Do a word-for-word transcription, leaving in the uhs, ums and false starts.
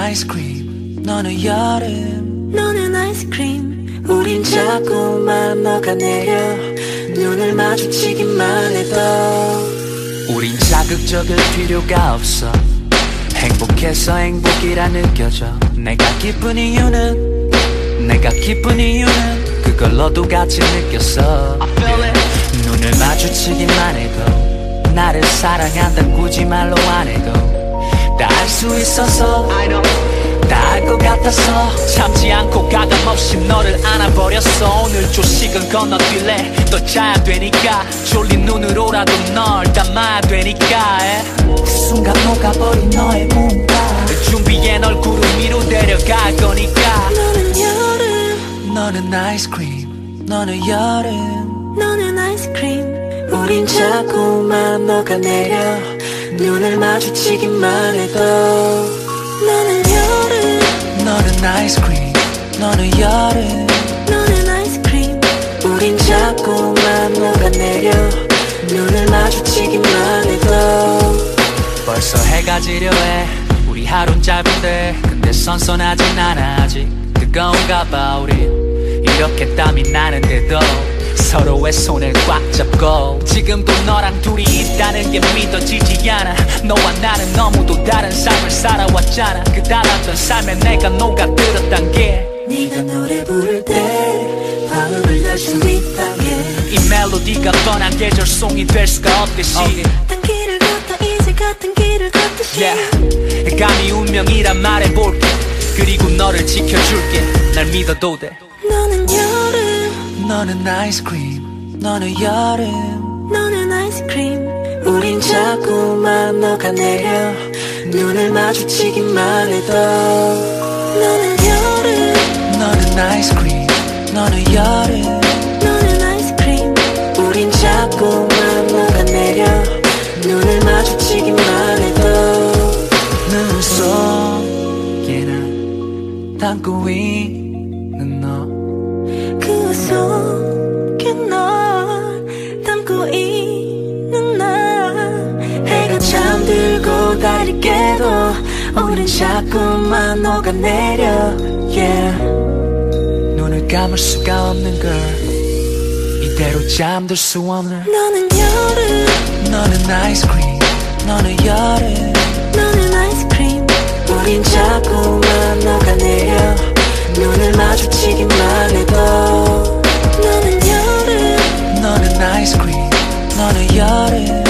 아이스크림 너는 여름 너는 아이스크림 우린 자꾸만 녹아내려 눈을 마주치기만 해도 우린 자극적일 필요가 없어 행복해서 행복이라 느껴져 내가 기쁜 이유는 내가 기쁜 이유는 그걸 너도 같이 느꼈어 눈을 마주치기만 해도 나를 사랑한다 굳이 말로 안 해도 다 알 수 있어서 다 알 것 같아서 참지 않고 가감없이 너를 안아버렸어 오늘 조식은 건너뛸래 또 자야 되니까 졸린 눈으로라도 널 담아야 되니까 그 순간 녹아버린 너의 몸과 준비해 널 구름 위로 데려갈 거니까 너는 여름 너는 아이스크림 너는 여름 너는 아이스크림 우린 자꾸만 녹아내려 눈을 마주치기만 해도 너는 여름 너는 아이스크림 너는 여름 너는 아이스크림 우린 자꾸만 녹아내려 눈을 마주치기만 해도 벌써 해가 지려 해 우리 하루는 짧은데 근데 선선하진 않아 아직 뜨거운가 봐 우린 이렇게 땀이 나는데도 서로의 손을 꽉 잡고 지금도 너랑 둘이 있다는 게 믿어지지 않아 너와 나는 너무도 다른 삶을 살아왔잖아 그 달랐던 삶에 내가 녹아들었단 게 네가 노래 부를 때 방음을 날 수 있다면 이 멜로디가 뻔한 계절송이 될 수가 없듯이 같은 길을 걷다 이제 같은 길을 걷듯이 yeah. 감히 운명이란 말해볼게 그리고 너를 지켜줄게 날 믿어도 돼 너는 여름 너는 아이스크림 너는 여름 너는 아이스크림 우린 자꾸만 녹아내려 눈을 마주치기만 해도 너는 여름 너는 아이스크림 너는 여름 너는 아이스크림 우린 자꾸만 녹아내려 눈을 마주치기만 해도 눈 속에나 담고 있는 너 그 속에 널 담고 있는 나 해가 잠들고 달리게도 우린 자꾸만 녹아내려 yeah. 눈을 감을 수가 없는 걸 이대로 잠들 수 없는 너는 여름 너는 아이스크림 너는 여름 너는 아이스크림 우린 자꾸만 녹아내려 눈을 마주치기만 해도 너는 여름 너는 아이스크림 너는 여름